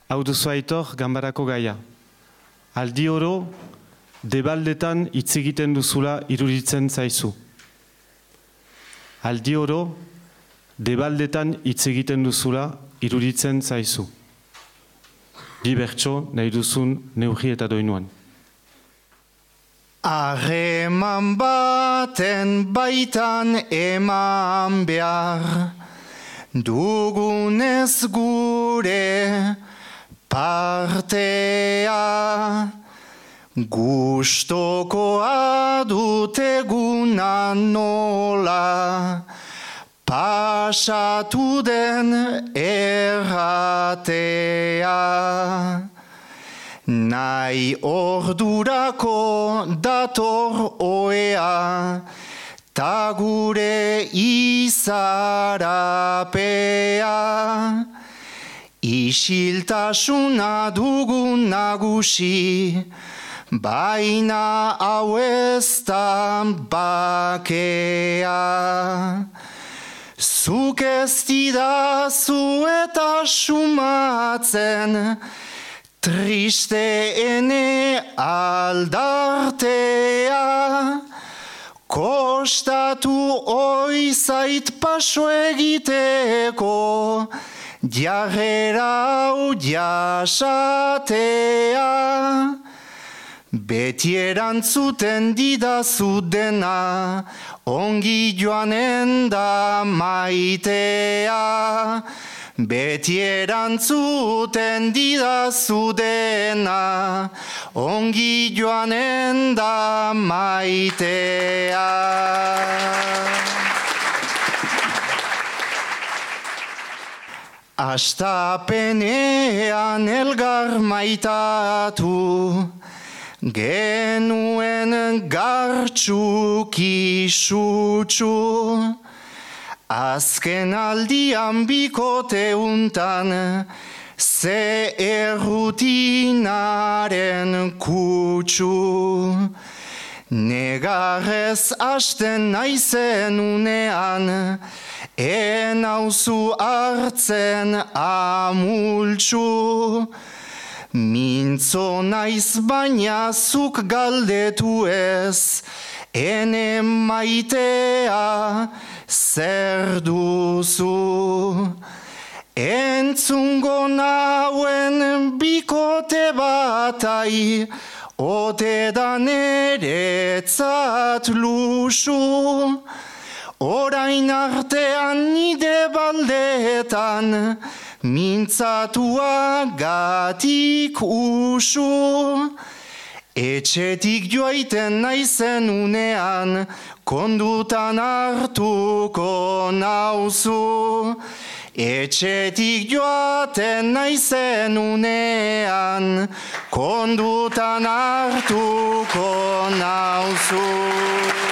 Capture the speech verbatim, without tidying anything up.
Hau duzu Aitor, ganbarako gaia. Aldi oro, debaldetan hitz egiten duzula iruditzen zaizu. Aldi oro, debaldetan hitz egiten duzula iruditzen zaizu. Bi bertso nahi duzun neurri eta doinuan. Harreman baten baitan eman behar, dugunez gure partea, gustokoa duteguna nola, pasatu den erratea. Nahi ordurako dator oea, ta gure izarapea. Isiltasuna dugun nagusi, baina hau ez da bakea. Zuk ez didazu eta sumatzen, triste ene aldartea. Kostatu oi zait paso egiteko, jarrera hau jasatea. Beti erantzuten didazu dena, ongi joanen da maitea. Beti erantzuten didazu dena, ongi joanen da maitea. Astapenean elgar maitatu, genuen gartxuki sutsu. Azken aldian bikote untan, ze errutinaren kutsu. Negarrez hasten naizen unean, enauzu hartzen amultsu. Mintzo naiz baina zuk galdetu ez, ene maitea zer duzu. Entzungo nauen bikote batai, ote da neretzat luxu. Orain artean nide baldetan, mintzatua gatik usu. Etxetik joaiten naizen unean, kondutan hartuko nauzu. Etxetik joaten naizen unean, kondutan hartuko nauzu.